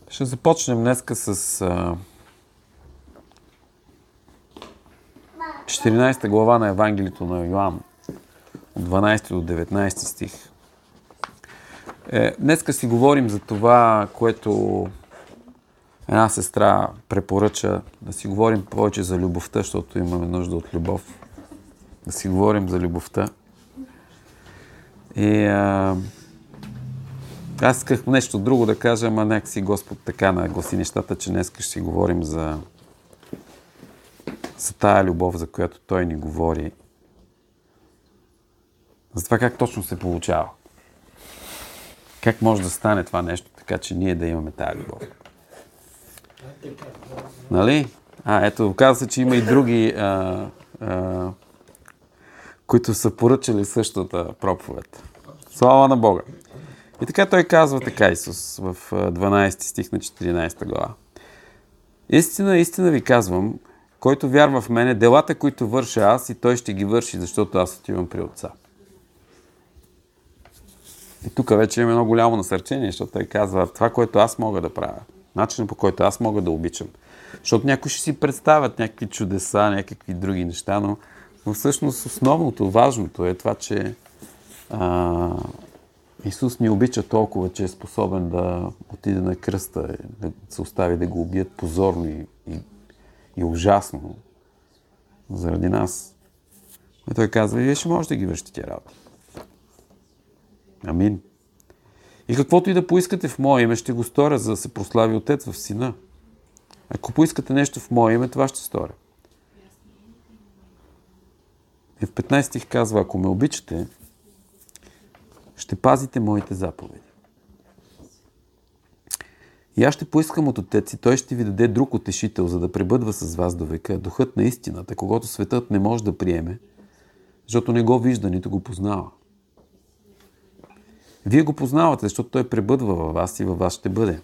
Ще започнем днеска с 14 глава на Евангелието на Йоан, от 12 до 19 стих. Днеска си говорим за това, което една сестра препоръча, да си говорим повече за любовта, защото имаме нужда от любов. Да си говорим за любовта. И аз исках нещо друго да кажа, ама някакси Господ така нагласи нещата, че днес ще си говорим за тая любов, за която Той ни говори. За това как точно се получава. Как може да стане това нещо, така че ние да имаме тая любов. Нали? Ето, оказва се, че има и други, които са поръчали същата проповед. Слава на Бога! И така той казва така, Исус, в 12 стих на 14 глава. Истина, истина ви казвам, който вярва в мене, делата, които върша аз, и той ще ги върши, защото аз отивам при Отца. И тук вече имаме едно голямо насърчение, защото той казва това, което аз мога да правя, начинът, по който аз мога да обичам. Защото някои ще си представят някакви чудеса, някакви други неща, но всъщност основното, важното е това, че Исус ни обича толкова, че е способен да отиде на кръста, да се остави да го убият позорно и ужасно заради нас. И той казва, вие ще можете да ги вършите тия работи. Амин. И каквото и да поискате в Мое име, ще го сторя, за да се прослави Отец в Сина. Ако поискате нещо в Мое име, това ще сторя. И в 15 стих казва, ако ме обичате, ще пазите моите заповеди. И аз ще поискам от Отец и Той ще ви даде друг утешител, за да пребъдва с вас до века, духът на истината, когато светът не може да приеме, защото не го вижда, нито го познава. Вие го познавате, защото Той пребъдва във вас и във вас ще бъде.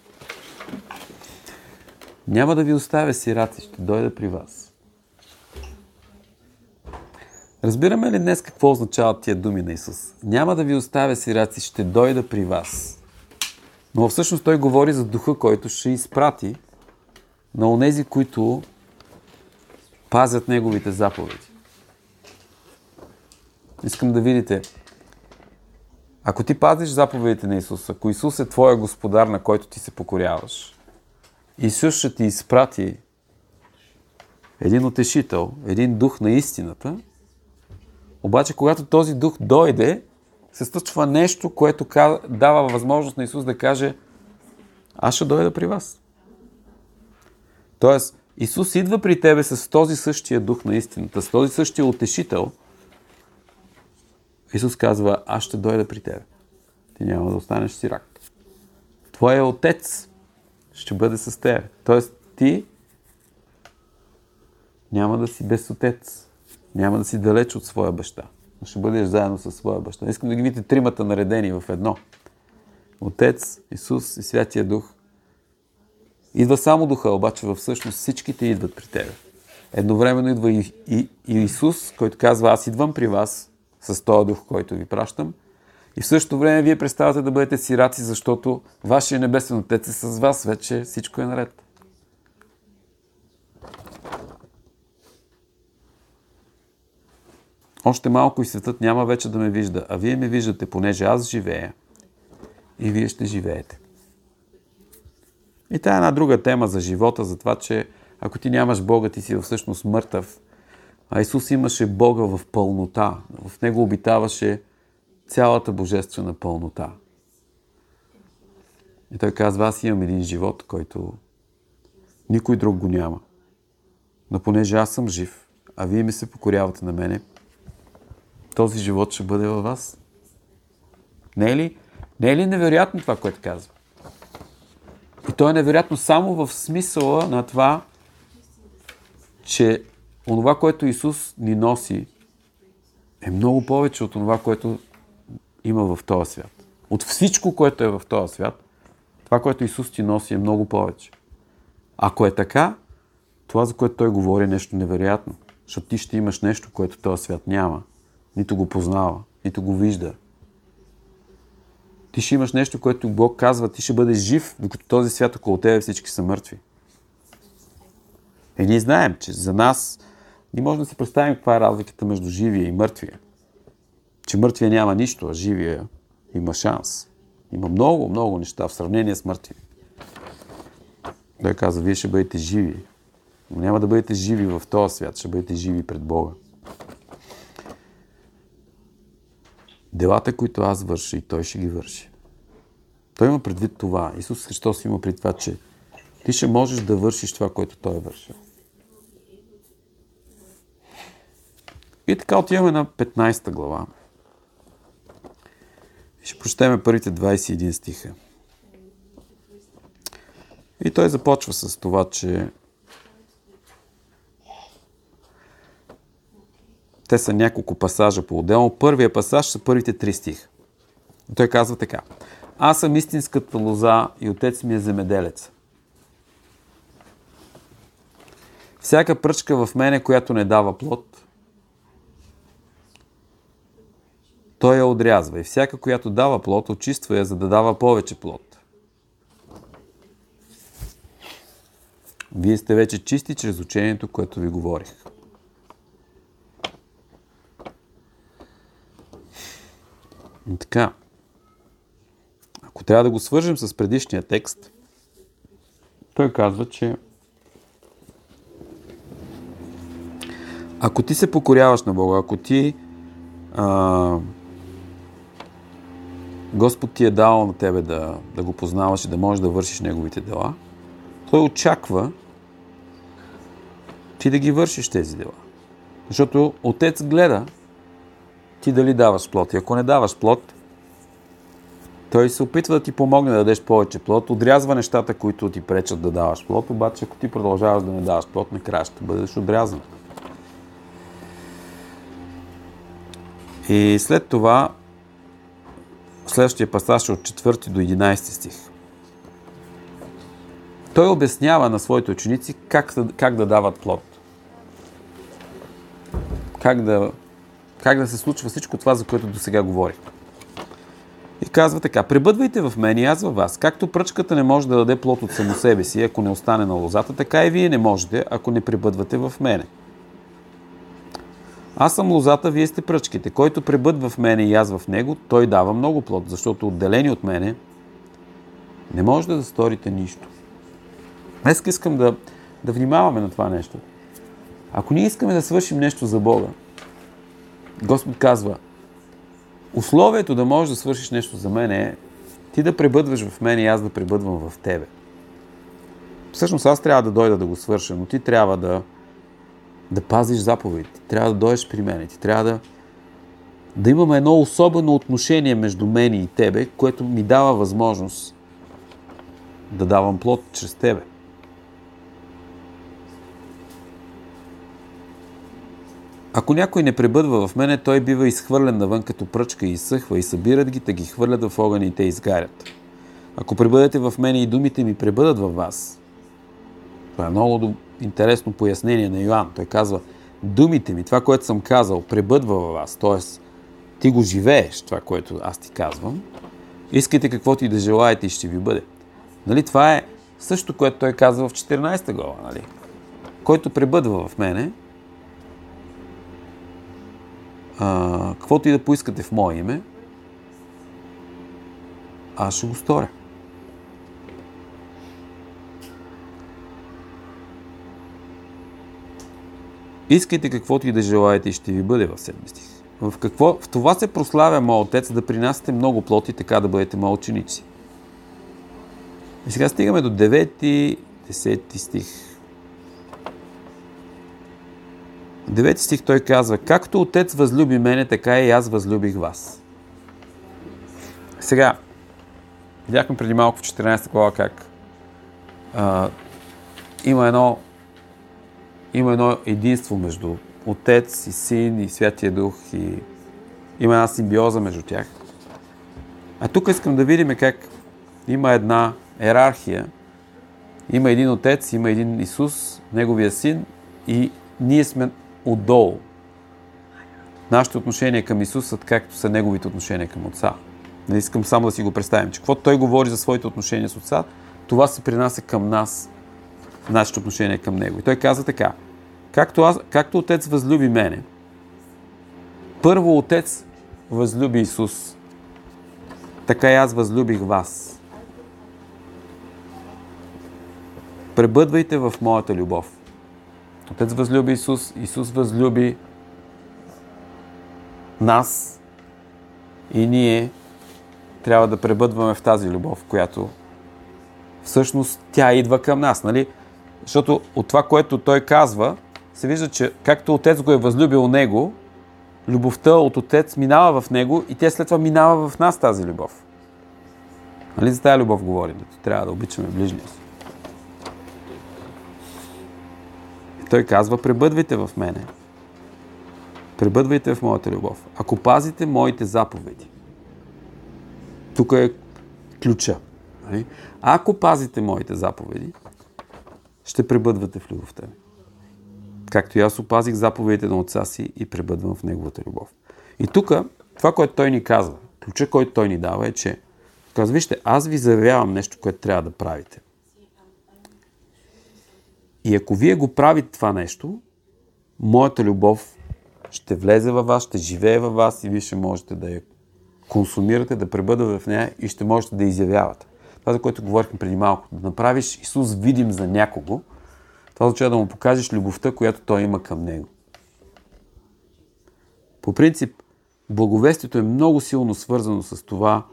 Няма да ви оставя сираци, ще дойда при вас. Разбираме ли днес какво означават тия думи на Исус? Няма да ви оставя сираци, ще дойда при вас. Но всъщност Той говори за духа, който ще изпрати на онези, които пазят Неговите заповеди. Искам да видите, ако ти пазиш заповедите на Исус, ако Исус е твоя господар, на който ти се покоряваш, Исус ще ти изпрати един утешител, един дух на истината. Обаче, когато този дух дойде, се случва нещо, което дава възможност на Исус да каже, аз ще дойда при вас. Тоест, Исус идва при тебе с този същия дух на истината, с този същия утешител. Исус казва, аз ще дойда при тебе. Ти няма да останеш сирак. Твоя Отец ще бъде с тебе. Тоест, ти няма да си без Отец. Няма да си далеч от своя баща. Но ще бъдеш заедно със своя баща. Искам да ги видите тримата наредени в едно. Отец, Исус и Святия Дух. Идва само Духа, обаче всъщност всичките идват при тебе. Едновременно идва и Исус, който казва, аз идвам при вас с този Дух, който ви пращам. И в същото време вие преставате да бъдете сираци, защото вашия небесен Отец е с вас. Вече всичко е наред. Още малко и светът няма вече да ме вижда, а вие ме виждате, понеже аз живея и вие ще живеете. И тая е една друга тема за живота, за това, че ако ти нямаш Бога, ти си всъщност мъртъв. А Исус имаше Бога в пълнота. В Него обитаваше цялата божествена пълнота. И Той казва, аз имам един живот, който никой друг го няма. Но понеже аз съм жив, а вие ми се покорявате на мене, този живот ще бъде във вас. Не е ли невероятно това, което казва? И то е невероятно само в смисъла на това, че онова, което Исус ни носи, е много повече от онова, което има в този свят. От всичко, което е в този свят, това, което Исус ти носи, е много повече. Ако е така, това, за което Той говори, е нещо невероятно. Защото ти ще имаш нещо, което този свят няма. Нито го познава, нито го вижда. Ти ще имаш нещо, което Бог казва, ти ще бъдеш жив, докато този свят около тебе всички са мъртви. Ние знаем, че за нас не можем да си представим каква е разликата между живия и мъртвия. Че мъртвия няма нищо, а живия има шанс. Има много, много неща в сравнение с мъртвия. Той каза, вие ще бъдете живи. Но няма да бъдете живи в този свят, ще бъдете живи пред Бога. Делата, които аз върша, и Той ще ги върши. Той има предвид това. Исус Христос има предвид това, че ти ще можеш да вършиш това, което Той е вършил. И така отиваме на 15 глава. Ще прочетем първите 21 стиха. И той започва с това, че те са няколко пасажа по-отделно. Първия пасаж са първите 3 стиха. И той казва така. Аз съм истинската лоза и отец ми е земеделец. Всяка пръчка в мене, която не дава плод, той я отрязва. И всяка, която дава плод, очиства я, за да дава повече плод. Вие сте вече чисти чрез учението, което ви говорих. И така. Ако трябва да го свържем с предишния текст, той казва, че ако ти се покоряваш на Бога, ако ти Господ ти е дал на тебе да го познаваш и да можеш да вършиш Неговите дела, Той очаква ти да ги вършиш тези дела. Защото Отец гледа ти дали даваш плод. И ако не даваш плод, Той се опитва да ти помогне да дадеш повече плод, отрязва нещата, които ти пречат да даваш плод, обаче ако ти продължаваш да не даваш плод, накрая ще бъдеш отрязан. И след това, следващия пасаж от 4 до 11 стих. Той обяснява на своите ученици как да дават плод. Как да се случва всичко това, за което досега говорих. И казва така, пребъдвайте в мен и аз във вас. Както пръчката не може да даде плод от само себе си, ако не остане на лозата, така и вие не можете, ако не пребъдвате в мене. Аз съм лозата, вие сте пръчките. Който пребъдва в мене и аз в него, той дава много плод, защото отделени от мене не може да сторите нищо. Днес искам да внимаваме на това нещо. Ако ние искаме да свършим нещо за Бога, Господ казва, условието да можеш да свършиш нещо за мен е ти да пребъдваш в мен и аз да пребъдвам в тебе. Всъщност аз трябва да дойда да го свърша, но ти трябва да пазиш заповедите. Трябва да дойдеш при мен. Ти трябва да имаме едно особено отношение между мен и тебе, което ми дава възможност да давам плод чрез тебе. Ако някой не пребъдва в мене, той бива изхвърлен навън като пръчка и изсъхва и събират ги, да ги хвърлят в огъня и те изгарят. Ако пребъдете в мене и думите ми пребъдат във вас, това е много интересно пояснение на Йоан. Той казва, думите ми, това, което съм казал, пребъдва във вас, т.е. ти го живееш, това, което аз ти казвам, искайте каквото и да желаете и ще ви бъде. Нали, това е същото, което той казва в 14 глава. Нали? Който пребъдва в мене, каквото и да поискате в мое име, аз ще го сторя. Искайте каквото и да желаете и ще ви бъде в 7 стих. В това се прославя моят Отец, да принасяте много плод и така да бъдете мои ученици. И сега стигаме до 9-10 стих. 9 стих той казва, както Отец възлюби мене, така и аз възлюбих вас. Сега, видяхме преди малко в 14 глава как има едно единство между Отец и Син и Святия Дух и има една симбиоза между тях. А тук искам да видим как има една йерархия. Има един Отец, има един Исус, Неговия Син и ние сме отдолу. Нашите отношения към Исус са както са Неговите отношения към Отца. Не искам само да си го представим, че каквото той говори за своите отношения с Отца, това се принася към нас, нашето отношение към Него. И той каза така: както Отец възлюби мене, първо Отец възлюби Исус, така и аз възлюбих вас. Пребъдвайте в моята любов. Отец възлюби Исус, Исус възлюби нас и ние трябва да пребъдваме в тази любов, която всъщност тя идва към нас, нали? Защото от това, което той казва, се вижда, че както Отец го е възлюбил него, любовта от Отец минава в него и тя след това минава в нас, тази любов. Нали за тази любов говорим? Трябва да обичаме ближния си. И той казва: пребъдвайте в мене. Пребъдвайте в моята любов. Ако пазите моите заповеди. Тук е ключа. Нали? Ако пазите моите заповеди, ще пребъдвате в любовта ми. Както и аз опазих заповедите на Отца си и пребъдвам в Неговата любов. И тук, това, което той ни казва, ключа, който той ни дава е, че казва: вижте, аз ви заявявам нещо, което трябва да правите. И ако вие го правите това нещо, моята любов ще влезе във вас, ще живее във вас и вие ще можете да я консумирате, да пребъдвате в нея и ще можете да изявявате. Това, за което говорихме преди малко, да направиш Исус видим за някого, това означава да му покажеш любовта, която той има към него. По принцип, благовестието е много силно свързано с това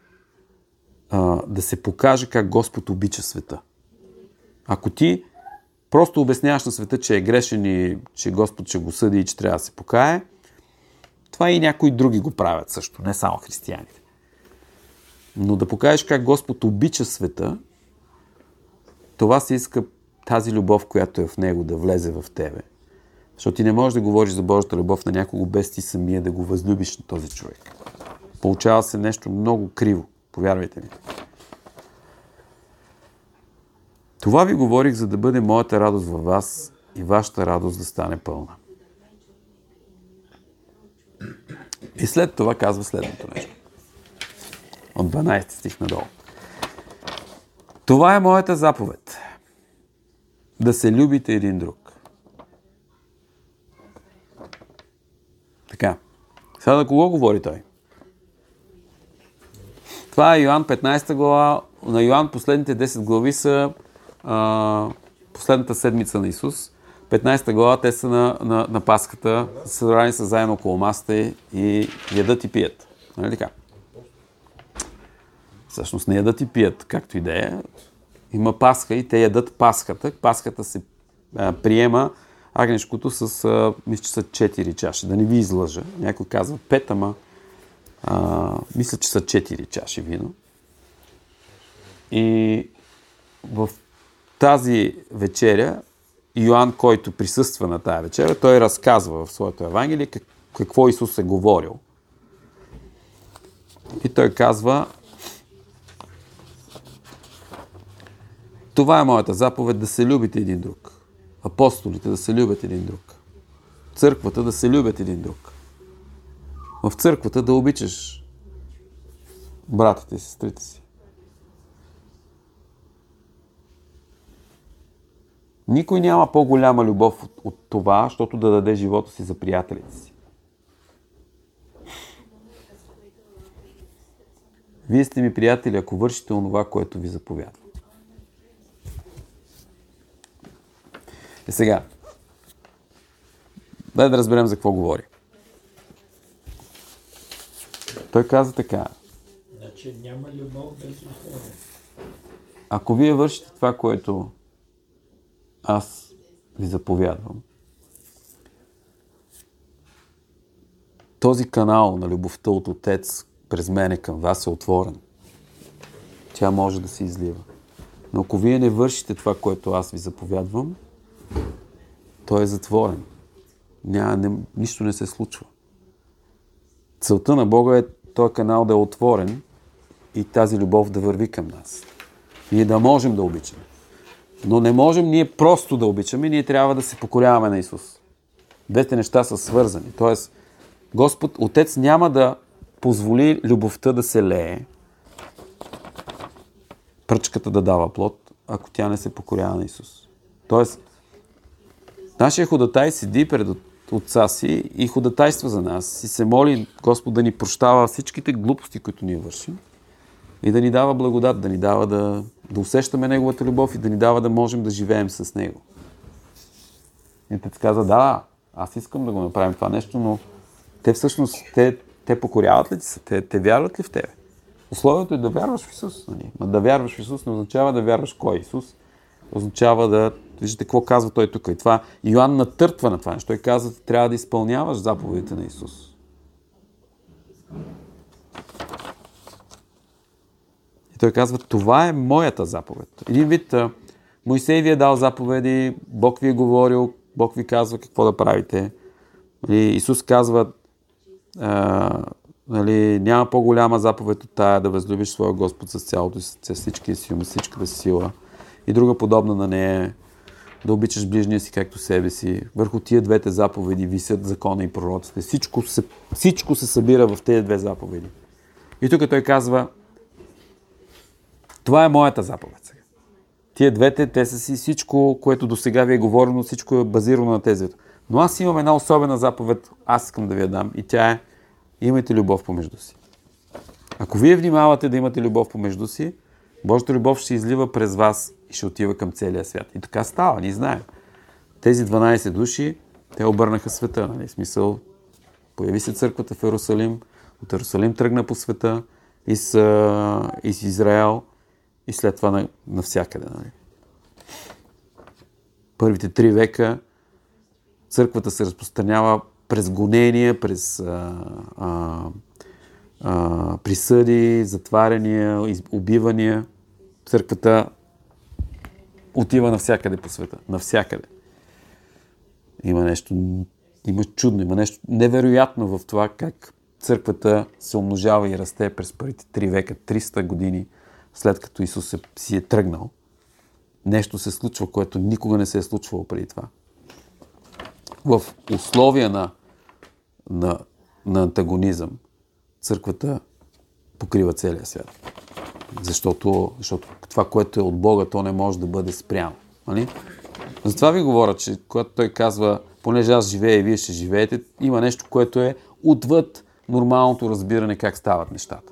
да се покаже как Господ обича света. Ако ти просто обясняваш на света, че е грешен и че Господ ще го съди и че трябва да се покае, това и някои други го правят също, не само християните. Но да покажеш как Господ обича света, това се иска тази любов, която е в него, да влезе в тебе. Защото ти не можеш да говориш за Божията любов на някого, без ти самия да го възлюбиш на този човек. Получава се нещо много криво, повярвайте ми. Това ви говорих, за да бъде моята радост във вас и вашата радост да стане пълна. И след това казва следното нещо. От 12 стих надолу. Това е моята заповед. Да се любите един друг. Така. Сега на кого говори той? Това е Йоан 15 глава. На Йоан последните 10 глави са последната седмица на Исус. 15 глава те са на Пасхата, събрани са заедно около масата и ядат и пият. Нали така? Всъщност не ядат и пият, както и да е. Има Пасха и те ядат Пасхата. Пасхата се приема агнешкото с, мисля, че са 4 чаши. Да не ви излъжа. Някой казва 5, ама мисля, че са 4 чаши вино. И в тази вечеря Йоан, който присъства на тая вечеря, той разказва в своето Евангелие какво Исус е говорил. И той казва: това е моята заповед, да се любите един друг. Апостолите да се любят един друг. Църквата да се любят един друг. В църквата да обичаш братите и сестрите си. Никой няма по-голяма любов от това, защото да даде живота си за приятелите си. Вие сте ми приятели, ако вършите онова, което ви заповядва. И сега, дай да разберем за какво говори. Той каза така. Значи няма любов без условия. Ако вие вършите това, което аз ви заповядвам, този канал на любовта от Отец през мене към вас е отворен. Тя може да се излива. Но ако вие не вършите това, което аз ви заповядвам, той е затворен. Нищо не се случва. Целта на Бога е този канал да е отворен и тази любов да върви към нас. Ние да можем да обичаме. Но не можем ние просто да обичаме, ние трябва да се покоряваме на Исус. Двете неща са свързани. Тоест, Господ, Отец няма да позволи любовта да се лее, пръчката да дава плод, ако тя не се покорява на Исус. Тоест, нашия ходатай седи пред Отца си и ходатайства за нас и се моли Господ да ни прощава всичките глупости, които ние вършим и да ни дава благодат, да ни дава да усещаме Неговата любов и да ни дава да можем да живеем с Него. И те казва, да, аз искам да го направим това нещо, но те всъщност, те покоряват ли ти се? Те вярват ли в тебе? Условието е да вярваш в Исус. Нали? Да вярваш в Исус не означава да вярваш кой е Исус. Означава да... Виждате какво казва той тук. И това Йоан натъртва на това нещо. Той казва, трябва да изпълняваш заповедите на Исус. И той казва, това е моята заповед. Един вид, Моисей ви е дал заповеди, Бог ви е говорил, Бог ви казва какво да правите. Исус казва, няма по-голяма заповед от тая да възлюбиш своя Господ с цялото си, с всичкия си ум, с всичката си сила. И друга подобна на нея, да обичаш ближния си както себе си. Върху тия двете заповеди висят закона и пророците. Всичко се събира в тези две заповеди. И тук той казва, това е моята заповед сега. Тия двете, те са си всичко, което до сега ви е говорено, всичко е базирано на тези. Но аз имам една особена заповед, аз искам да ви я дам и тя е, имайте любов помежду си. Ако вие внимавате да имате любов помежду си, Божията любов ще излива през вас и ще отива към целия свят. И така става, ние знаем. Тези 12 души, те обърнаха света. Нали? В смисъл, появи се църквата в Иерусалим, от Иерусалим тръгна по света, из Израел и след това навсякъде. Нали? Първите 3 века църквата се разпространява през гонения, през присъди, затваряния, убивания. Църквата отива навсякъде по света. Навсякъде. Има чудно, има нещо невероятно в това как църквата се умножава и расте през първите 3 века, 300 години след като Исус си е тръгнал. Нещо се случва, което никога не се е случвало преди това. В условия на антагонизъм църквата покрива целия свят. Защото това, което е от Бога, то не може да бъде спряно. Нали? Затова ви говоря, че когато той казва, понеже аз живея и вие ще живеете, има нещо, което е отвъд нормалното разбиране как стават нещата.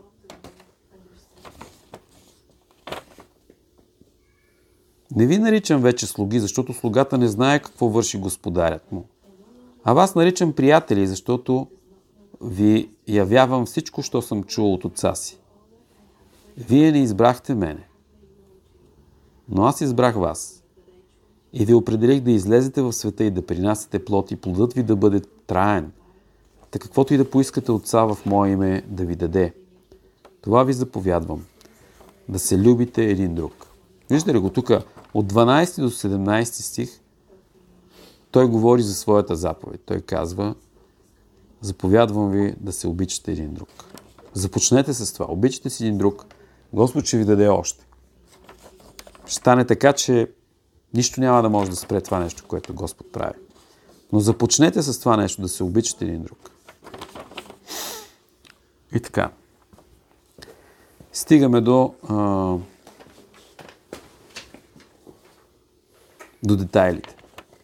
Не ви наричам вече слуги, защото слугата не знае какво върши господарят му. А вас наричам приятели, защото ви явявам всичко, що съм чул от отца си. Вие не избрахте мене, но аз избрах вас. И ви определих да излезете в света и да принасяте плод и плодът ви да бъде траен, така каквото и да поискате отца в мое име да ви даде. Това ви заповядвам, да се любите един друг. Виждате ли го тук? От 12 до 17 стих той говори за своята заповед. Той казва, заповядвам ви да се обичате един друг. Започнете с това. Обичате си един друг. Господ ще ви даде още. Ще стане така, че нищо няма да може да спре това нещо, което Господ прави. Но започнете с това нещо, да се обичате един друг. И така. Стигаме до детайлите.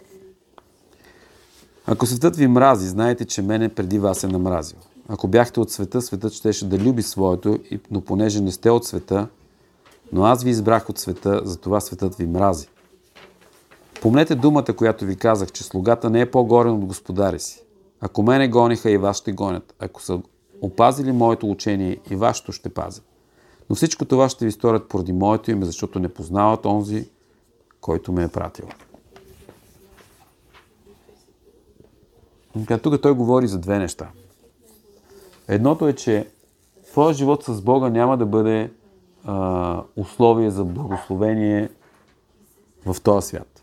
Ако светът ви мрази, знаете, че мене преди вас е намразил. Ако бяхте от света, светът щеше да люби своето, но понеже не сте от света, но аз ви избрах от света, затова светът ви мрази. Помнете думата, която ви казах, че слугата не е по-горен от господаря си. Ако мене гониха, и вас ще гонят. Ако са опазили моето учение, и вашето ще пазят. Но всичко това ще ви сторят поради моето име, защото не познават онзи, който ме е пратил. Тук той говори за две неща. Едното е, че твоя живот с Бога няма да бъде условие за благословение в този свят.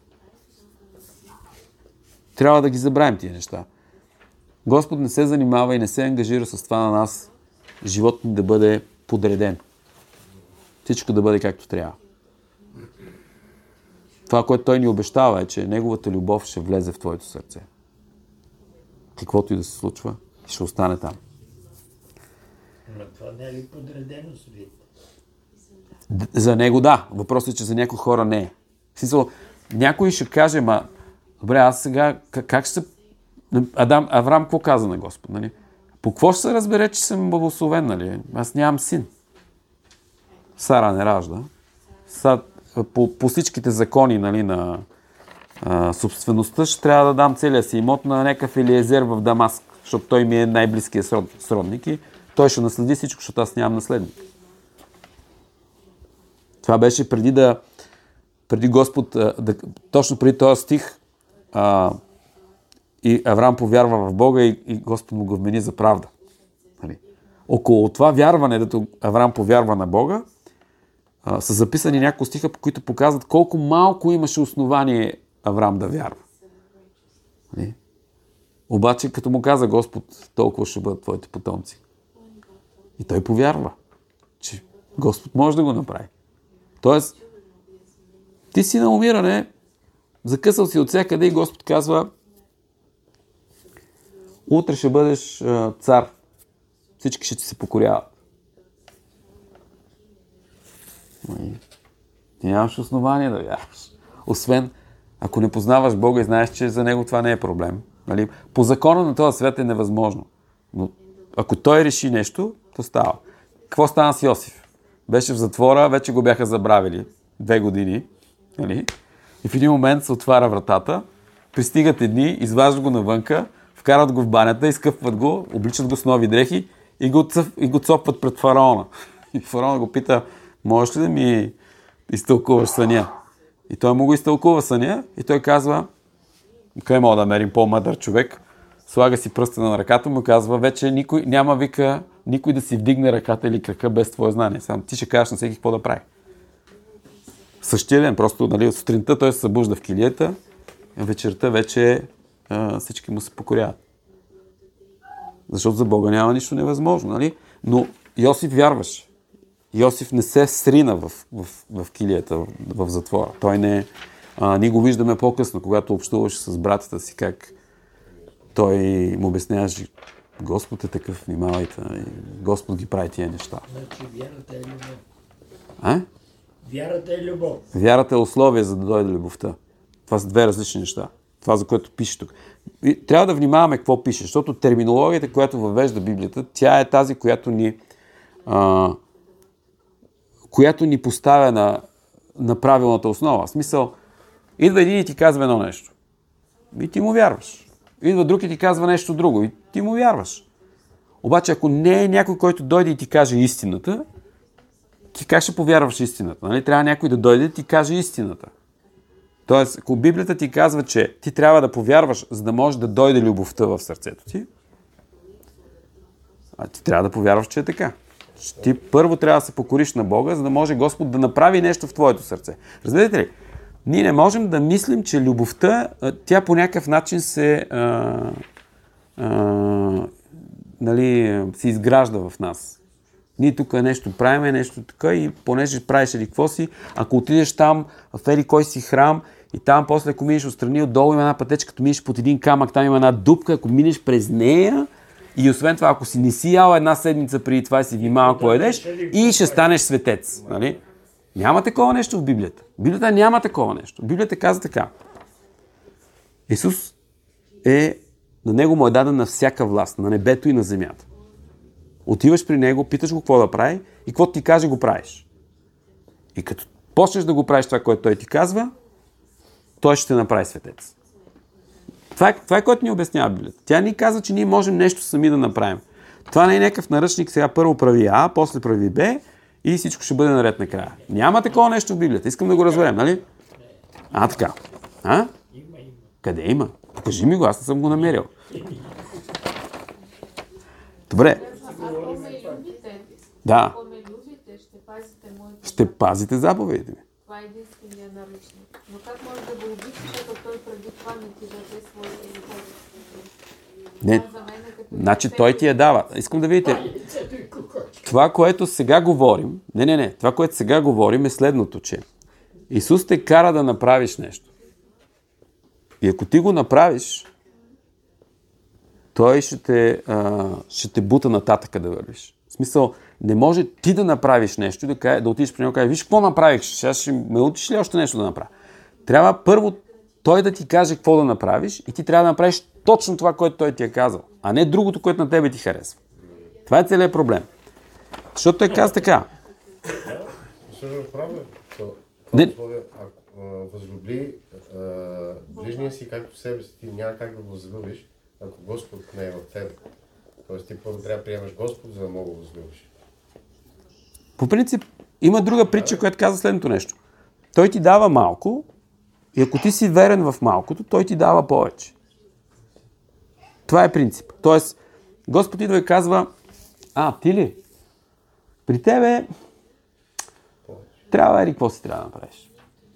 Трябва да ги забравим тия неща. Господ не се занимава и не се ангажира с това на нас живот ни да бъде подреден. Всичко да бъде както трябва. Това, което той ни обещава е, че неговата любов ще влезе в твоето сърце. Каквото и да се случва, ще остане там. Но това не е ли подредено свит? За него да. Въпросът е, че за някои хора не е. В смисъл, някой ще каже, добре, аз сега, как ще се... Авраам какво каза на Господ, нали? По какво ще се разбере, че съм благословен, нали? Аз нямам син. Сара не ражда. По всичките закони, нали, на собствеността, ще трябва да дам целия си имот на някакъв Елиезер в Дамаск, защото той ми е най-близкият сродник и той ще наследи всичко, защото аз нямам наследник. Това беше преди Господ, точно преди този стих, и Авраам повярва в Бога и Господ му го вмени за правда. Нали? Около това вярване, дето Авраам повярва на Бога, са записани няколко стиха, по които показват колко малко имаше основание Авраам да вярва. Нали? Обаче, като му каза Господ, толкова ще бъдат твоите потомци. И той повярва, че Господ може да го направи. Тоест, ти си на умиране, закъсал си от всякъде и Господ казва: утре ще бъдеш цар. Всички ще ти се покоряват. Ти нямаш основание да вярваш. Освен, ако не познаваш Бога и знаеш, че за него това не е проблем. Нали? По закона на този свят е невъзможно. Но ако той реши нещо, то става. Какво стана с Йосиф? Беше в затвора, вече го бяха забравили 2 години. Нали? И в един момент се отваря вратата, пристигат едни, изваждат го навънка, вкарат го в банята, изкъпват го, обличат го с нови дрехи и го цопват пред фараона. И фараона го пита: можеш ли да ми изтълкуваш съня? И той му го изтълкува съня и той казва: къде мога да мерим по-мъдър човек? Слага си пръста на ръката му и казва: вече никой да си вдигне ръката или крака без твое знание. Само ти ще кажеш на всеки какво да прави. Същия ден, просто, нали, сутринта той се събужда в килията, а вечерта вече всички му се покоряват. Защото за Бога няма нищо невъзможно. Нали? Но Йосиф вярваше. Йосиф не се срина в килията, в затвора. Той не... ние го виждаме по-късно, когато общуваше с братята си, как той му обясняваше: Господ е такъв, внимавайте. Господ ги прави тия неща. Значи вярата е любов. Вярата е любов. Вярата е условие, за да дойде любовта. Това са 2 различни неща. Това, за което пише тук. И трябва да внимаваме какво пише, защото терминологията, която въвежда Библията, тя е тази, която ни поставя на правилната основа. В смисъл, идва един и ти казва едно нещо. И ти му вярваш. Идва друг и ти казва нещо друго. И ти му вярваш. Обаче, ако не е някой, който дойде и ти каже истината, ти как ще повярваш истината? Нали? Трябва някой да дойде и ти каже истината. Тоест, ако Библията ти казва, че ти трябва да повярваш, за да може да дойде любовта в сърцето ти, ти трябва да повярваш, че е така. Ти първо трябва да се покориш на Бога, за да може Господ да направи нещо в твоето сърце. Разбирате ли? Ние не можем да мислим, че любовта, тя по някакъв начин се изгражда в нас. Ние тук нещо правиме, нещо така и понеже правиш или какво си, ако отидеш там в ели кой си храм и там после, ако минеш отстрани, отдолу има една пътечка, като минеш под един камък, там има една дупка, ако минеш през нея и освен това, ако си не си ял една седмица преди това и си внимава какво едеш, и ще станеш светец. Нали? Няма такова нещо в Библията. Библията няма такова нещо. Библията каза така: Исус на него му е дадена всяка власт, на небето и на земята. Отиваш при него, питаш го какво да прави и какво ти каже, го правиш. И като почнеш да го правиш това, което той ти казва, той ще те направи светец. Това е което ни обяснява Библията. Тя ни казва, че ние можем нещо сами да направим. Това не е някакъв наръчник, сега първо прави А, после прави Б и всичко ще бъде наред накрая. Няма такова нещо в Библията. Искам да го разберем, нали? Така. Има. Къде има? Покажи ми го, аз не съм го намерил. Добре. Ако ме любите, Да. ако ме любите, ще пазите моите. Ще пазите заповедите ми. Това е единствения наръчник. Но как може да го обичаш, ако той преди това не ти даде своите любов? Не, значи той ти я дава. Искам да видите. Това, което сега говорим, това, което сега говорим е следното, че Исус те кара да направиш нещо. И ако ти го направиш, той ще те бута нататъка да вървиш. В смисъл, не може ти да направиш нещо, да отидеш при него и кажеш, виж какво направих, сега ще ме учиш ли още нещо да направя? Трябва първо той да ти каже какво да направиш и ти трябва да направиш точно това, което той ти е казал, а не другото, което на тебе ти харесва. Това е целият проблем. Защото той каза така. Всъщност право е. Възлюби ближния си както себе си, ти няма как да го възлюбиш, ако Господ не е в теб. Тоест ти първо трябва да приемаш Господ, за да мога да го възлюбиш. По принцип, има друга притча, която казва следното нещо. Той ти дава малко и ако ти си верен в малкото, той ти дава повече. Това е принцип. Тоест, Господ идва и казва, ти ли? При тебе трябва какво си трябва да направиш.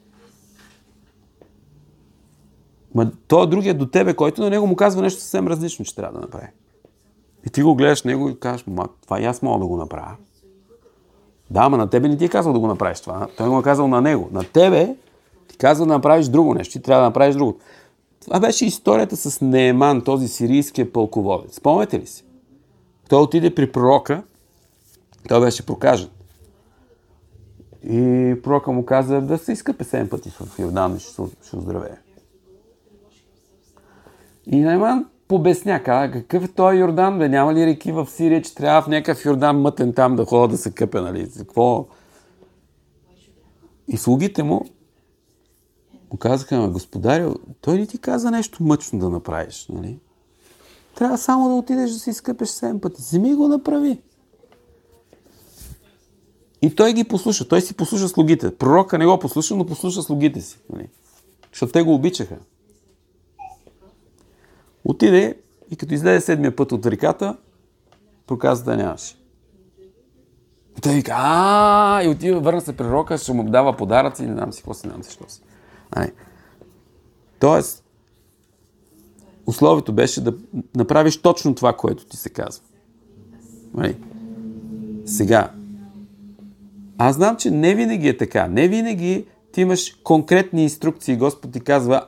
То другия до тебе, който на него му казва нещо съвсем различно, че трябва да направи. И ти го гледаш него и кажеш, това и аз мога да го направя. Да, ама на тебе не ти е казал да го направиш това. Той го е казал на него. На тебе ти казва да направиш друго нещо. Ти трябва да направиш друго. Това беше историята с Нееман, този сирийския пълководец. Спомняте ли си? Той отиде при пророка. Той беше прокажен. И пророка му каза да се изкъпе 7 пъти в Йордан и ще оздравее. И Нееман побесня, каза, какъв е този Йордан, бе, няма ли реки в Сирия, че трябва в някакъв Йордан мътен там да ходя да се къпе, нали? Какво? И слугите му казаха, господарю, той ли ти каза нещо мъчно да направиш, нали? Трябва само да отидеш да се изкъпеш 7 пъти. Вземи го направи. И той ги послуша. Той си послуша слугите. Пророка не го послуша, но послуша слугите си. Нали? Защото те го обичаха. Отиде и като излезе 7-я път от реката, проказата нямаше. И той вика, и отива, върна се при рока, ще му дава подаръци, не знам си какво си, не знам си, що си. Тоест, условието беше да направиш точно това, което ти се казва. Сега, аз знам, че не винаги е така. Не винаги ти имаш конкретни инструкции. Господ ти казва,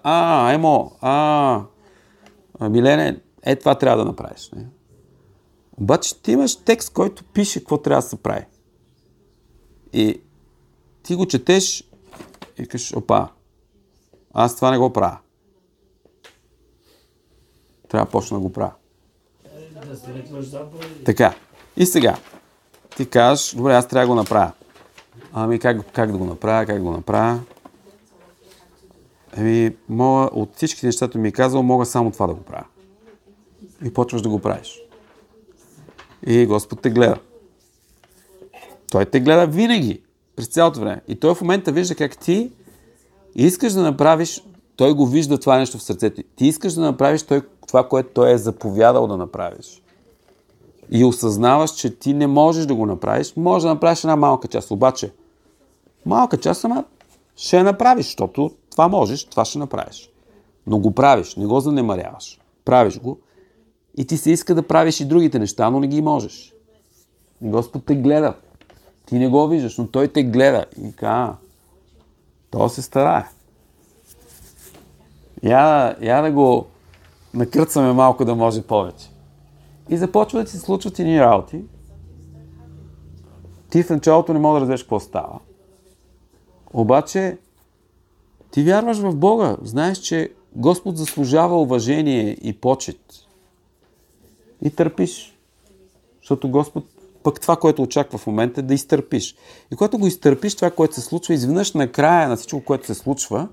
Милене, това трябва да направиш. Не? Обаче ти имаш текст, който пише какво трябва да се прави. И ти го четеш и кажеш, аз това не го правя. Трябва да почна да го правя. Да следваш заповеди. Така. И сега. Ти кажеш, добре, аз трябва да го направя. Как да го направя? Мога, от всичките нещата ми е казал, мога само това да го правя. И почваш да го правиш. И Господ те гледа. Той те гледа винаги, през цялото време. И той в момента вижда как ти искаш да направиш, той го вижда това нещо в сърцето. Ти искаш да направиш това, което той е заповядал да направиш. И осъзнаваш, че ти не можеш да го направиш. Можеш да направиш една малка част. Обаче, малка част, ще я направиш, защото това можеш, това ще направиш. Но го правиш, не го занемаряваш. Правиш го и ти се иска да правиш и другите неща, но не ги можеш. И Господ те гледа. Ти не го виждаш, но Той те гледа. И казва, то се старае. Я да го накърцаме малко да може повече. И започва да ти се случват едни работи. Ти в началото не мога да разбереш какво става. Обаче ти вярваш в Бога. Знаеш, че Господ заслужава уважение и почет. И търпиш. Защото Господ пък това, което очаква в момента е да изтърпиш. И когато го изтърпиш, това, което се случва, изведнъж накрая на всичко, което се случва,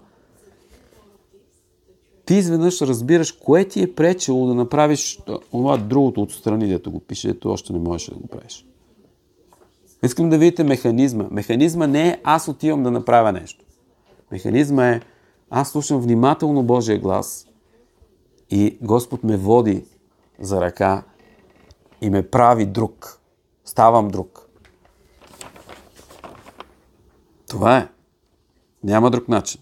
ти изведнъж разбираш кое ти е пречело да направиш това другото отстрани, дето го пише, дето още не можеш да го правиш. Искам да видите механизма. Механизма не е аз отивам да направя нещо. Механизма е аз слушам внимателно Божия глас и Господ ме води за ръка и ме прави друг. Ставам друг. Това е. Няма друг начин.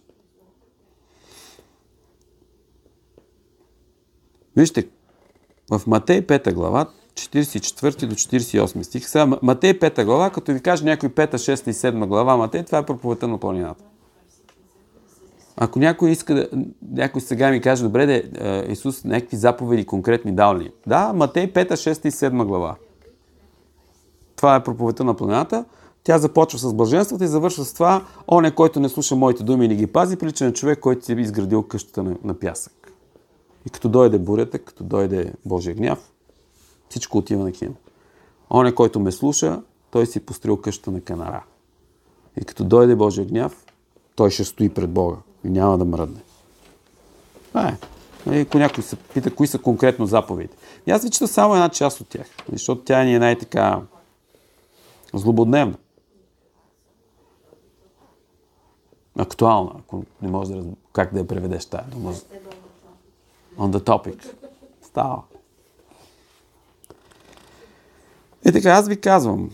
Вижте, в Матей 5 глава, 44 до 48 стих. Сега Матей 5 глава, като ви каже някой 5, 6 и 7 глава Матей, това е проповедта на планината. Ако някой иска някой сега ми каже, добре, Исус някакви заповеди конкретни дал ли? Да, Матей 5, 6 и 7 глава. това е проповедта на планината, тя започва с блаженствата и завършва с това, оня, който не слуша моите думи и не ги пази, прилича на човек, който си е изградил къщата на пясък. И като дойде бурята, като дойде Божия гняв, всичко отива на кино. Оня, който ме слуша, той си построил къщата на канара. И като дойде Божия гняв, той ще стои пред Бога и няма да мръдне. Това е. И ако някой се пита, кои са конкретно заповедите. И аз ви чета само една част от тях, защото тя ни е най-така злободневна. Актуална, ако не можеш да как да я преведеш тая дума. On the topic. Става. И така, аз ви казвам.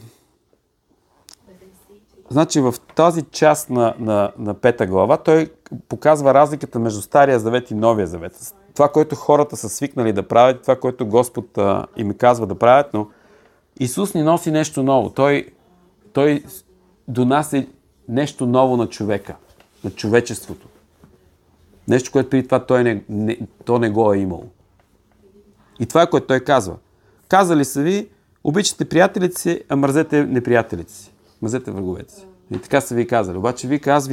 Значи в тази част на 5 глава той показва разликата между Стария завет и Новия завет. Това, което хората са свикнали да правят, това, което Господ им казва да правят, но Исус ни носи нещо ново. Той донася нещо ново на човека, на човечеството. Нещо, което преди това той не го е имал. И това е, което той казва. Казали са ви, обичате приятелите си, а мързете неприятелите си. Мързете враговете си. И така са ви казали. Обаче аз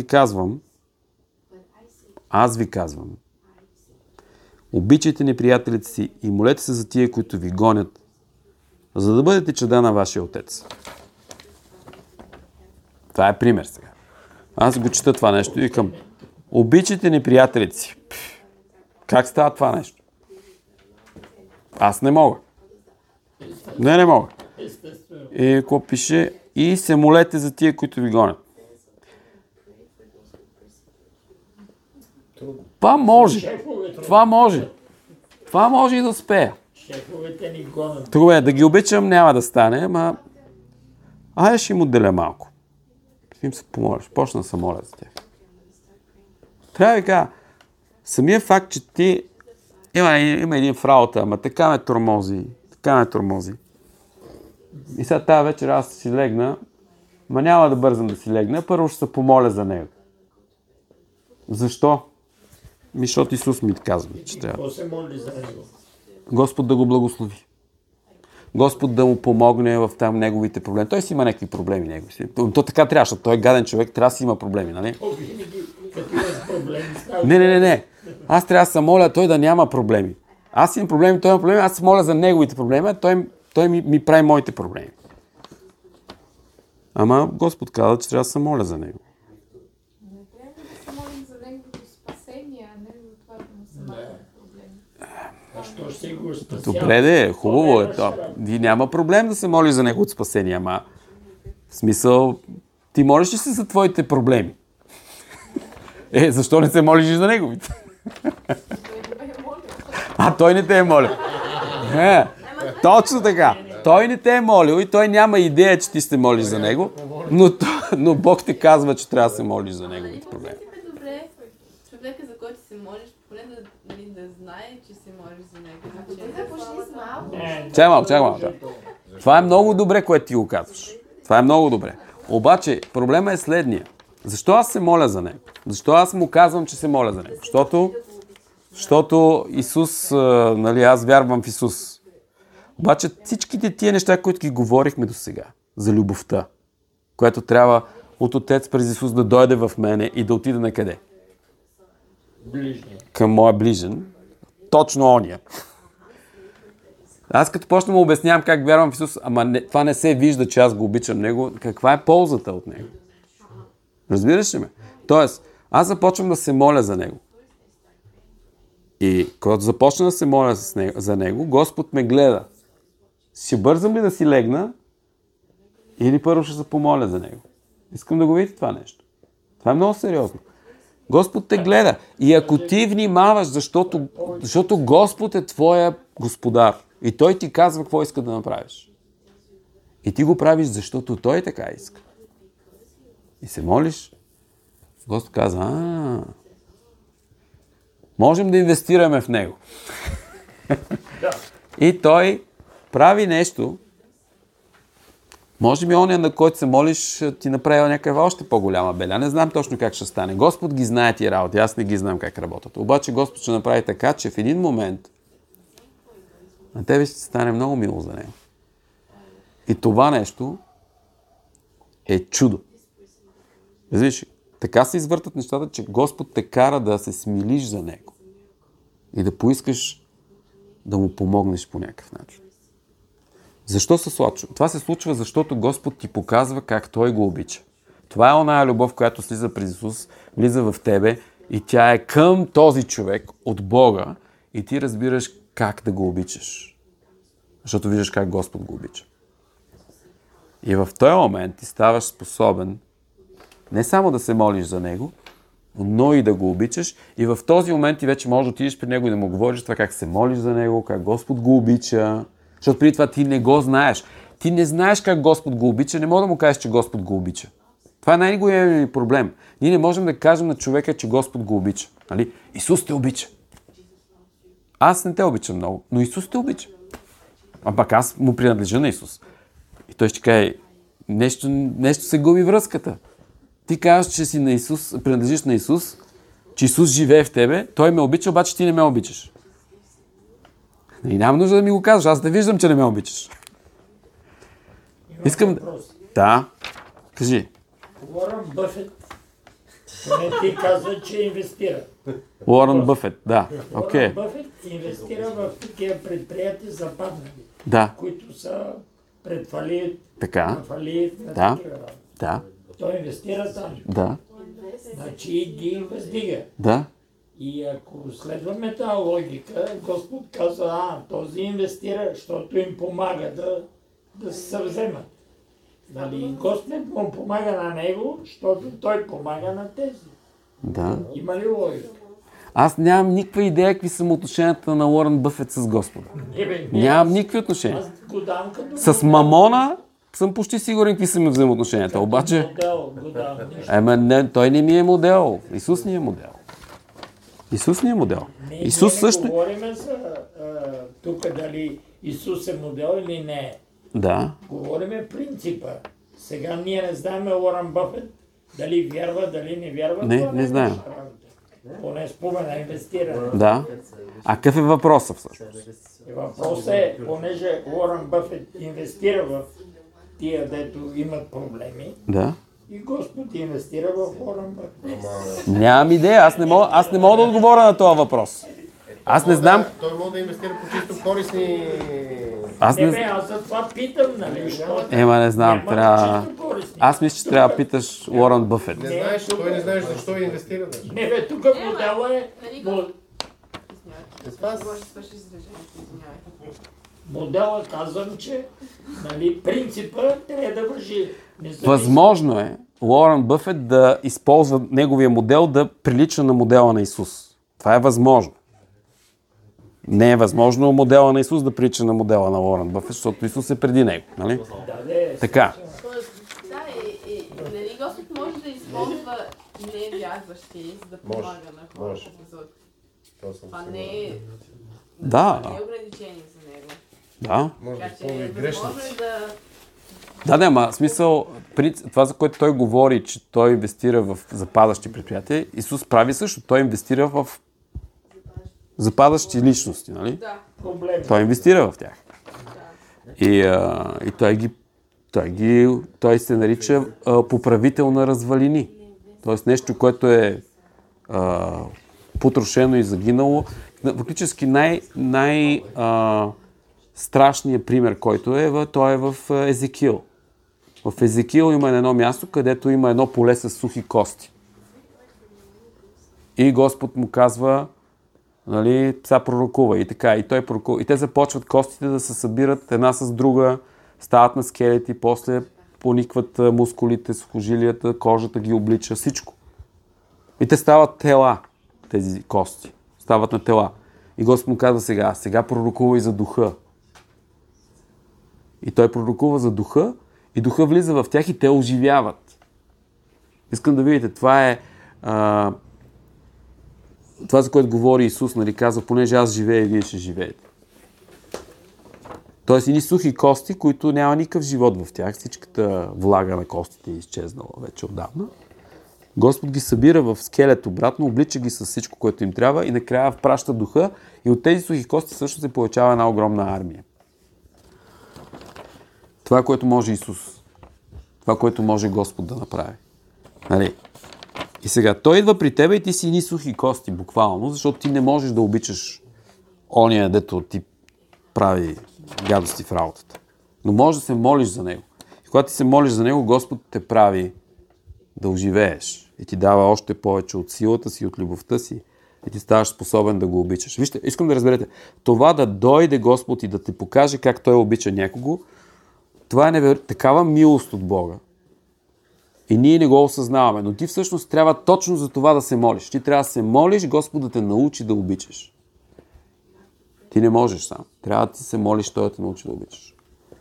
ви казвам, обичайте неприятелите си и молете се за тия, които ви гонят, за да бъдете чада на вашия Отец. Това е пример сега. Аз го чета това нещо и към обичайте неприятелите си. Как става това нещо? Аз не мога. Не мога. И какво пише? И се молете за тия, които ви гонят. Това може. Това може и да успея. Шефовете ни гонят. Добре, да ги обичам няма да стане, ама айде ще им отделя малко. Ще им се помолиш. Почна да се моля за тях. Трябва да ви кажа, самия факт, че ти има един в работа, ама така ме тормози. И сега тази вечер аз си легна, ма няма да бързам да си легна, първо ще се помоля за него. Защо? Защото Исус ми казва, че трябва. Какво се моли за него? Господ да го благослови. Господ да му помогне в там неговите проблеми. Той си има някакви проблеми. То така трябва, защото той е гаден човек, трябва да си има проблеми, нали? Винаги такива с проблеми става. Не. Аз трябва да се моля той да няма проблеми. Аз имам проблеми, той има проблеми, аз се моля за неговите проблеми, а той ми прави моите проблеми. Ама Господ каза, че трябва да се моля за него. Не трябва да се молим за неговото спасение, а не за това да му се махат проблеми. А що ще го спасява? Добре, хубаво е това. Няма проблем да се молиш за неговото спасение, ама в смисъл, ти молиш ли се за твоите проблеми? Защо не се молиш и за неговите? Той не те е молил. Точно така. Той не те е молил и той няма идея, че ти се молиш за него, но Бог те казва, че трябва да се молиш за неговите проблеми. Добре, човека, за който се молиш, поне да знае, че се молиш за него. Започни с малко. Чакай малко. Това е много добре, което ти го казваш. Това е много добре. Обаче, проблема е следния. Защо аз се моля за него? Защо аз му казвам, че се моля за него? Защото Исус, аз вярвам в Исус. Обаче всичките тия неща, които ги говорихме до сега, за любовта, която трябва от Отец през Исус да дойде в мене и да отиде на къде? Ближния. Към моя ближен. Точно ония. Аз като почна му обяснявам как вярвам в Исус, това не се вижда, че аз го обичам него, каква е ползата от него? Разбираш ли ме? Тоест, аз започвам да се моля за него. И когато започна да се моля за него, Господ ме гледа. Ще бързам ли да си легна или първо ще се помоля за него? Искам да го видите това нещо. Това е много сериозно. Господ те гледа. И ако ти внимаваш, защото Господ е твоя господар и Той ти казва какво иска да направиш. И ти го правиш, защото Той така иска. И се молиш, Господ казва, можем да инвестираме в него. И той прави нещо, може би оня, на който се молиш, ти направи някаква още по-голяма беля. Не знам точно как ще стане. Господ ги знае тия работи, аз не ги знам как работят. Обаче Господ ще направи така, че в един момент на тебе ще стане много мило за него. И това нещо е чудо. Виж, така се извъртат нещата, че Господ те кара да се смилиш за Него и да поискаш да му помогнеш по някакъв начин. Защо се случва? Това се случва, защото Господ ти показва как Той го обича. Това е оная любов, която слиза през Исус, влиза в тебе и тя е към този човек от Бога и ти разбираш как да го обичаш. Защото виждаш как Господ го обича. И в този момент ти ставаш способен не само да се молиш за Него, но и да го обичаш. И в този момент ти вече можеш да отидеш при Него и да му говориш това как се молиш за Него, как Господ го обича. Защото преди това ти не го знаеш. Ти не знаеш как Господ го обича, не мога да му кажеш, че Господ го обича. Това е най-големият проблем. Ние не можем да кажем на човека, че Господ го обича. Нали? Исус те обича. Аз не те обичам много, но Исус те обича. А пак аз му принадлежа на Исус. И той ще каже, нещо се губи връзката. Ти казваш, че си на Исус, принадлежиш на Исус, че Исус живее в тебе, Той ме обича, обаче ти не ме обичаш. И няма нужда да ми го казваш, аз да виждам, че не ме обичаш. Искам... Въпрос. Да. Кажи. Уорън Бъфет, поне ти казва, че инвестира. Уорън Бъфет, да. Окей. Уорън Бъфет инвестира в такива предприятия западнали, Да. които са пред фалит, Така. на фалит, на Да. такива работи. Да. Той инвестира там. Да. Значи ги въздига. Да. И ако следваме тази логика, Господ казва, този инвестира, защото им помага да се съвземат. Нали? Господ му помага на него, защото той помага на тези. Да. Има ли логика? Аз нямам никаква идея какви са отношенията на Уорън Бъфет с Господа. Нямам никакви отношения. Аз го дам като С Мамона съм почти сигурен какви са ми взаимоотношенията. Обаче, модел, го дам. Нищо. не, той не ми е модел. Исус ни е модел. Исус ни е модел. Исус Ние също... не говорим за тук дали Исус е модел или не е. Да. Говориме принципа. Сега ние не знаем Уорън Бъфет дали вярва, дали не вярва. Не, това не е знаем. наша работа. Поне спомена инвестира. Да. А какъв е въпросът всъщност? И въпросът е, понеже Уорън Бъфет инвестира в тия, дето имат проблеми, Да. и Господ инвестира в Уорън Бъфет. Нямам идея. Аз не мога да отговоря на този въпрос. Аз не знам... Той може да инвестира по чисто корисни... Аз Не бе, не... аз за това питам, нали? Защото Ема не знам. няма Трябва... чисто корисни. Аз мисля, че трябва да питаш Уорън Бъфет. Не знаеш, той не знаеш защо инвестира. Даже. Не бе, тук модела е... Нали мо- Извинявай. Може да свършиш изражението, извинявай. Модела казвам, че нали, принципа трябва да вържи. Независимо. Възможно е Уорън Бъфет да използва неговия модел да прилича на модела на Исус. Това е възможно. Не е възможно модела на Исус да прилича на модела на Уорън Бъфет, защото Исус е преди него. Нали? Така. Да, и нали Господ може да използва невярващи, за да помага на хората. може. Това не е... Да. Не е ограничение за него. Да. Може да Така че използва и възможно грешници. е да... Ама смисъл, това за което той говори, че той инвестира в западащи предприятия, Исус прави също. Той инвестира в западащи личности, нали? Да. Проблем. Той инвестира в тях. И той се нарича поправител на развалини. Тоест нещо, което е потрошено и загинало. Фактически страшният пример, който е, той е в Езекил. В Езекил има едно място, където има едно поле с сухи кости. И Господ му казва, нали, сега пророкува и така, и той пророкува. И те започват костите да се събират една с друга, стават на скелети, после поникват мускулите, сухожилията, кожата ги облича, всичко. И те стават тела, тези кости. Стават на тела. И Господ му казва сега пророкува и за духа. И той пророкува за духа, и духа влиза в тях и те оживяват. Искам да видите, това е това, за което говори Исус, нали, казва, понеже аз живея, вие ще живеете. Тоест, едни сухи кости, които няма никакъв живот в тях, всичката влага на костите е изчезнала вече отдавна. Господ ги събира в скелет обратно, облича ги с всичко, което им трябва и накрая впраща духа и от тези сухи кости също се получава една огромна армия. Това, което може Исус. Това, което може Господ да направи. Нали? И сега, той идва при тебе и ти си ни сухи кости, буквално, защото ти не можеш да обичаш ония, дето ти прави гадости в работата. Но можеш да се молиш за него. И когато ти се молиш за него, Господ те прави да оживееш. И ти дава още повече от силата си, от любовта си. И ти ставаш способен да го обичаш. Вижте, искам да разберете. Това да дойде Господ и да те покаже как Той обича някого, това е такава милост от Бога. И ние не го осъзнаваме. Но ти всъщност трябва точно за това да се молиш. Ти трябва да се молиш, Господ да те научи да обичаш. Ти не можеш сам. Трябва да ти се молиш, Той да те научи да обичаш.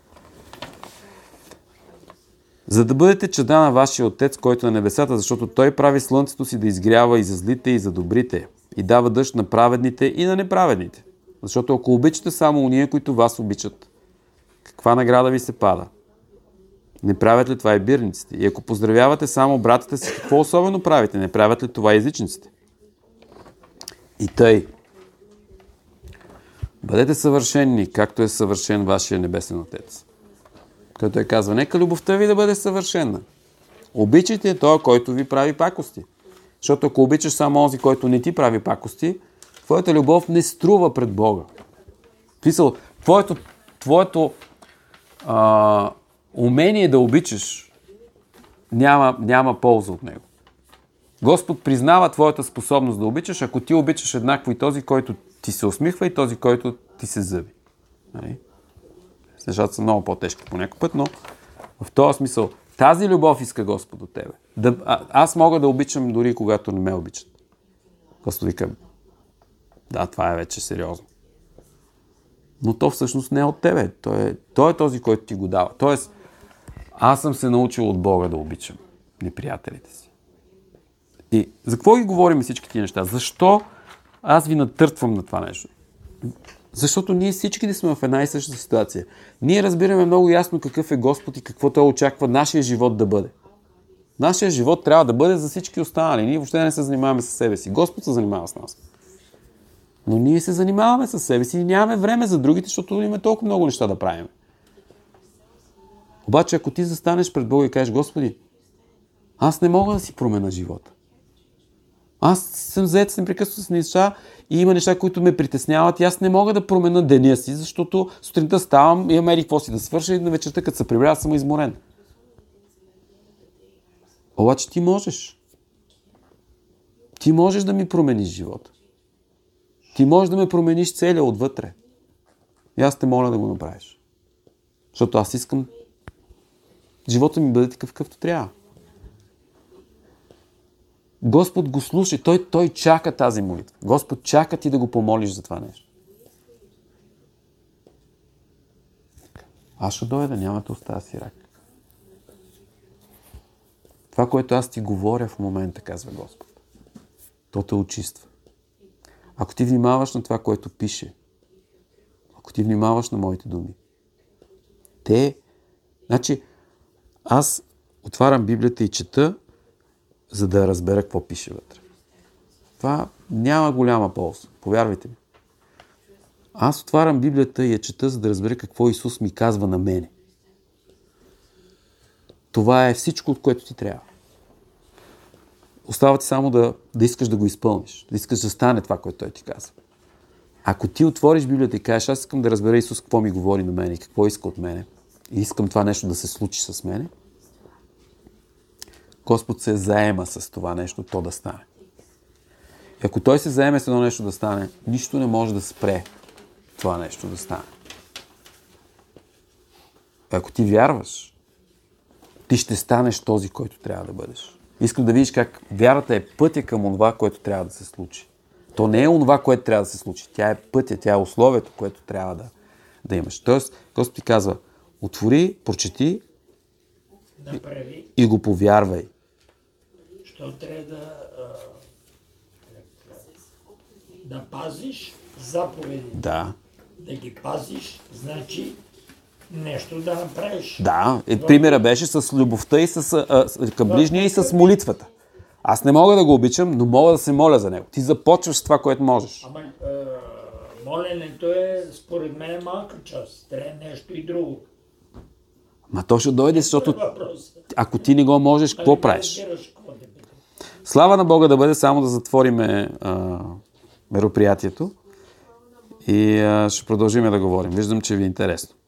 За да бъдете чада на вашия Отец, който е на небесата, защото Той прави слънцето си да изгрява и за злите, и за добрите, и дава дъжд на праведните и на неправедните. Защото ако обичате само уния, които вас обичат, каква награда ви се пада? Не правят ли това и бирниците? И ако поздравявате само братята си, какво особено правите? Не правят ли това и езичниците? И тъй. Бъдете съвършенни, както е съвършен вашия небесен Отец. Който казва, нека любовта ви да бъде съвършена. Обичайте този, който ви прави пакости. Защото ако обичаш само онзи, който не ти прави пакости, твоята любов не струва пред Бога. Писал, твоето умение да обичаш няма полза от него. Господ признава твоята способност да обичаш, ако ти обичаш еднакво и този, който ти се усмихва, и този, който ти се зъби. Нали? Нещата са много по-тежки по някой път, но в този смисъл тази любов иска Господ от тебе. Аз мога да обичам дори когато не ме обичат. Господ вика, да, това е вече сериозно. Но то всъщност не е от тебе. Той е този, който ти го дава. Тоест, аз съм се научил от Бога да обичам неприятелите си. И за какво ги говорим всички тия неща? Защо аз ви натъртвам на това нещо? Защото ние всички да сме в една и съща ситуация. Ние разбираме много ясно какъв е Господ и какво Той очаква нашия живот да бъде. Нашия живот трябва да бъде за всички останали. Ние въобще не се занимаваме с себе си. Господ се занимава с нас. Но ние се занимаваме с себе си и нямаме време за другите, защото имаме толкова много неща да правим. Обаче, ако ти застанеш пред Бога и кажеш, Господи, аз не мога да си променя живота. Аз съм заед с непрекъснато с неща и има неща, които ме притесняват и аз не мога да променя деня си, защото сутринта ставам, имам ери какво си да свърша и на вечерта, като се прибря, съм изморен. Обаче ти можеш. Ти можеш да ми промениш живота. Ти можеш да ме промениш целия отвътре. И аз те моля да го направиш. Защото аз искам живота ми бъде такъв, какъвто трябва. Господ го слуша. Той чака тази молитва. Господ чака ти да го помолиш за това нещо. Аз ще дойда, няма да оставя си рак. Това, което аз ти говоря в момента, казва Господ, то те очиства. Ако ти внимаваш на това, което пише, ако ти внимаваш на моите думи, значи, аз отварям Библията и чета, за да разбера какво пише вътре. Това няма голяма полза, повярвайте ми. Аз отварям Библията и я чета, за да разбера какво Исус ми казва на мене. Това е всичко, от което ти трябва. Остава ти само да искаш да го изпълниш, да искаш да стане това, което Той ти казва. Ако ти отвориш Библията и кажеш, аз искам да разбера Исус какво ми говори на мене и какво иска от мене, и искам това нещо да се случи с мене, Господ се заема с това нещо, то да стане. И ако Той се заеме с едно нещо да стане, нищо не може да спре това нещо да стане. И ако ти вярваш, ти ще станеш този, който трябва да бъдеш. Искам да видиш как вярата е пътя към онова, което трябва да се случи. То не е онова, което трябва да се случи. Тя е пътя, тя е условието, което трябва да имаш. Тоест, Господ ти казва, отвори, прочети и го повярвай. Що трябва да пазиш заповедите. Да. Да ги пазиш, значи нещо да направиш. Да, примера беше с любовта и към ближния и с молитвата. Аз не мога да го обичам, но мога да се моля за него. Ти започваш с това, което можеш. Ама моленето е, според мен, малка част. Трябва нещо и друго. Ма то ще дойде, защото Въпрос. ако ти не го можеш, какво Нали, правиш? разбираш какво те питам. Слава на Бога да бъде, само да затвориме мероприятието и ще продължим да говорим. Виждам, че ви е интересно.